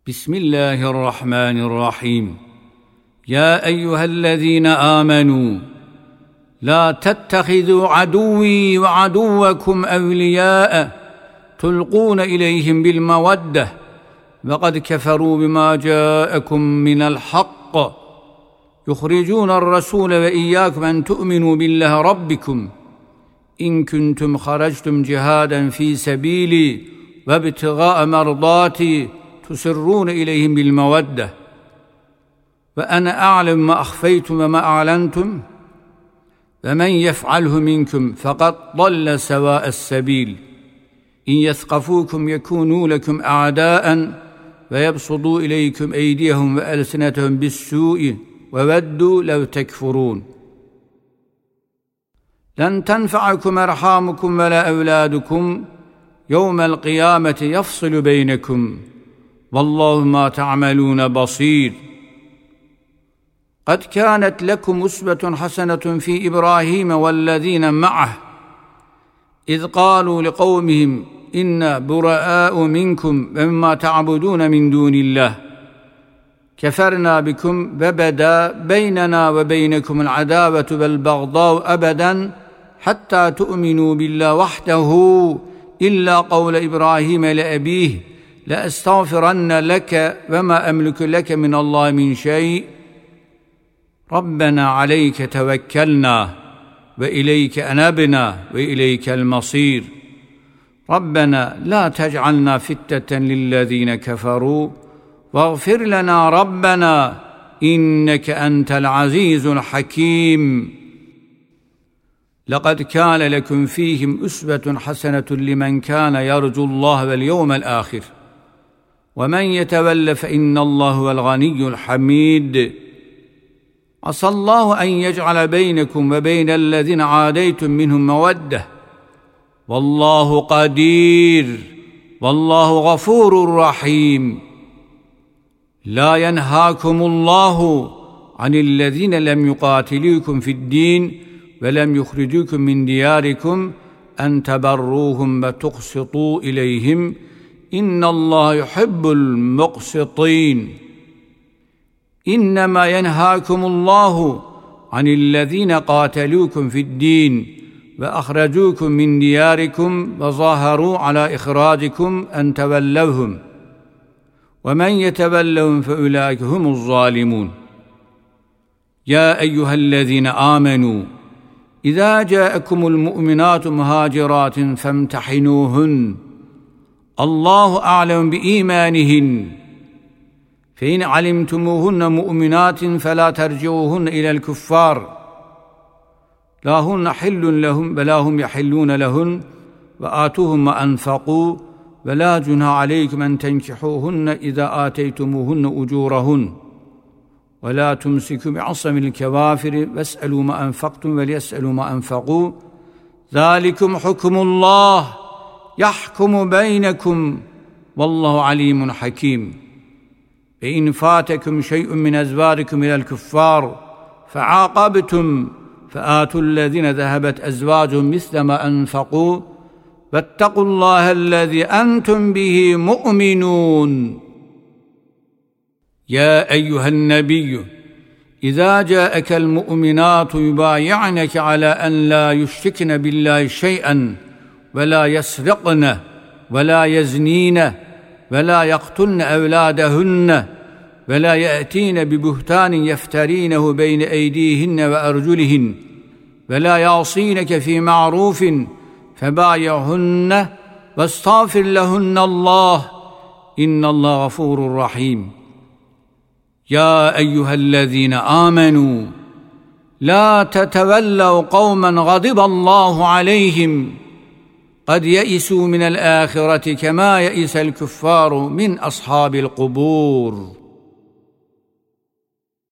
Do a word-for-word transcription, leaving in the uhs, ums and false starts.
بسم الله الرحمن الرحيم. يا أيها الذين آمنوا لا تتخذوا عدوي وعدوكم أولياء تلقون إليهم بالمودة وقد كفروا بما جاءكم من الحق يخرجون الرسول وإياكم أن تؤمنوا بالله ربكم إن كنتم خرجتم جهادا في سبيلي وابتغاء مرضاتي تسرون إليهم بالمودة وأنا أعلم ما أخفيتم وما أعلنتم ومن يفعله منكم فقد ضل سواء السبيل إن يثقفوكم يكونوا لكم أعداء ويبسطوا إليكم أيديهم وألسنتهم بالسوء وودوا لو تكفرون. لن تنفعكم أرحامكم ولا أولادكم يوم القيامة يفصل بينكم والله ما تعملون بصير. قد كانت لكم أسوة حسنة في إبراهيم والذين معه إذ قالوا لقومهم إنا براء منكم ومما تعبدون من دون الله كفرنا بكم وبدا بيننا وبينكم العداوة والبغضاء أبدا حتى تؤمنوا بالله وحده إلا قول إبراهيم لأبيه لأستغفرن لك وما أملك لك من الله من شيء ربنا عليك توكلنا وإليك أنبنا وإليك المصير ربنا لا تجعلنا فتنة للذين كفروا واغفر لنا ربنا إنك أنت العزيز الحكيم. لقد كان لكم فيهم أسوة حسنة لمن كان يرجو الله واليوم الآخر ومن يتول فإن الله هو الغني الحميد. عسى الله أن يجعل بينكم وبين الذين عاديتم منهم مودة والله قدير والله غفور رحيم. لا ينهاكم الله عن الذين لم يقاتلوكم في الدين ولم يخرجوكم من دياركم أن تبروهم وتقسطوا إليهم إن الله يحب المقسطين. إنما ينهاكم الله عن الذين قاتلوكم في الدين وأخرجوكم من دياركم وظاهروا على إخراجكم أن تولوهم ومن يتولهم فأولئك هم الظالمون. يا أيها الذين آمنوا إذا جاءكم المؤمنات مهاجرات فامتحنوهن الله أعلم بإيمانهن فإن علمتموهن مؤمنات فلا ترجعوهن إلى الكفار لا هن حل لهم ولا هم يحلون لهن وآتوهم ما أنفقوا ولا جناح عليكم أن تنكحوهن إذا آتيتموهن أجورهن ولا تمسكوا بعصم الكوافر واسألوا ما أنفقتم وليسألوا ما أنفقوا ذلكم حكم الله يحكم بينكم والله عليم حكيم. فإن فاتكم شيء من أزواجكم إلى الكفار فعاقبتم فآتوا الذين ذهبت أزواجهم مثل ما أنفقوا واتقوا الله الذي أنتم به مؤمنون. يا أيها النبي إذا جاءك المؤمنات يبايعنك على أن لا يشركن بالله شيئا ولا يسرقن ولا يزنين ولا يقتلن أولادهن ولا يأتين ببهتان يفترينه بين أيديهن وأرجلهن ولا يعصينك في معروف فبايعهن واستغفر لهن الله إن الله غفور رحيم. يا أيها الذين آمنوا لا تتولوا قوما غضب الله عليهم قد يئسوا من الآخرة كما يئس الكفار من أصحاب القبور.